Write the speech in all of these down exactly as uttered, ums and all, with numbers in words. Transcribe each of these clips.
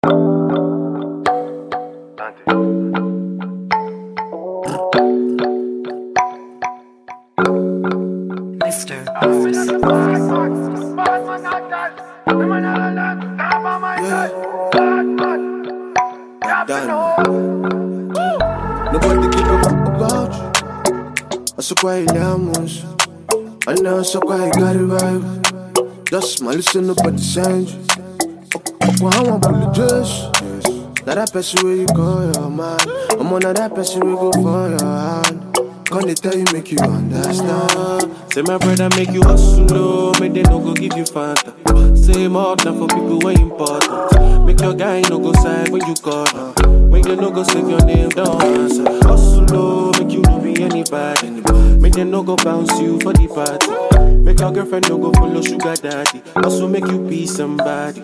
Mister Nobody give a fuck about you. I so quiet llamas. I know so quiet got it right. Just smile, listen, nobody send you. Fuck how I'm bully dress. Now that person where you call your man. I'm on that person where go for your hand. Can't they tell you, make you understand? Say my brother make you hustle low, make they no go give you Fanta. Same up now for people way important. Make your guy no go side when you call them. Make you no go save your name, don't answer. Hustle low, make you no be anybody. Make them no go bounce you for the party. Make your girlfriend no go follow sugar daddy. Also make you be somebody.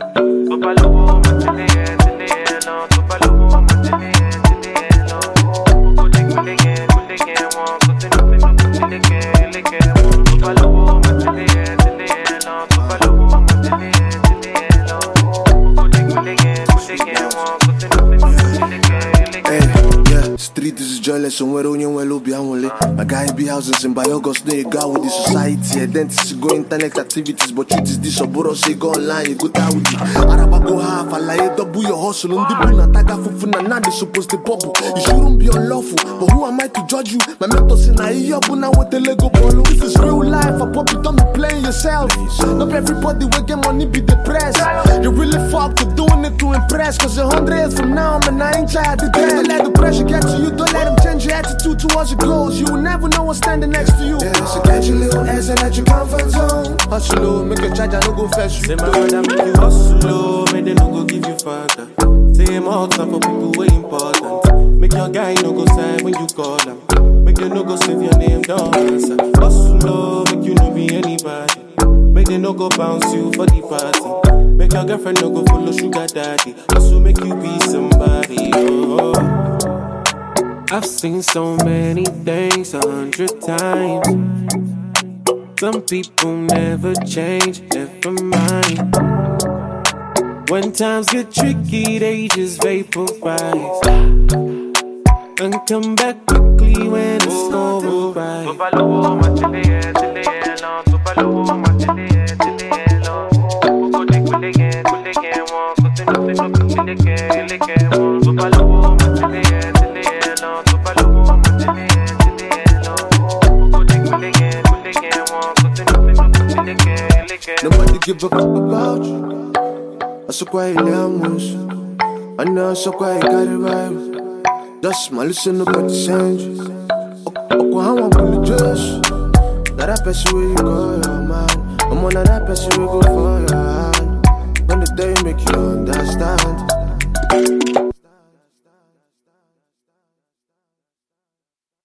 Street is jealous, somewhere on your well be only. My guy be houses in Biogos, no you go with the society. Identity go internet activities, but truth is this, or Boro say go online, you go down with it. Araba go half, I lie double your hustle, and the buna taga fufuna, now they supposed to bubble. You shouldn't be unlawful, but who am I to judge you? My mentor say, nah, you up now with the Lego ball. This is real life, I pop it on me playing yourself. Not everybody will get money, be depressed. You really fucked to doing it to impress, cause a hundred years from now, man, I ain't tried to death. Don't let the pressure get to you, don't let them change your attitude towards your goals. You will never know what's standing next to you. Yeah, so get your little ass and at your comfort zone. Hustle low, make a charge, I no go fetch you. Say my brother make you hustle low, make they no go give you Fanta. Same out time for people way important. Make your guy no go side when you call them. Make you no go save your name, don't answer. Hustle low, make you no be anybody. Make they no go bounce you for the party. Make your girlfriend no go follow sugar daddy. Also make you be somebody. Oh. I've seen so many things a hundred times. Some people never change, never mind. When times get tricky, they just vaporize and come back quickly when it's over. Nobody give a fuck about you. I so quiet llamas. I know so quiet got it right. Just smile, listen, nobody send you. Oh, how I'm bully dress. Now that person where you go, your man. I'm on that person where go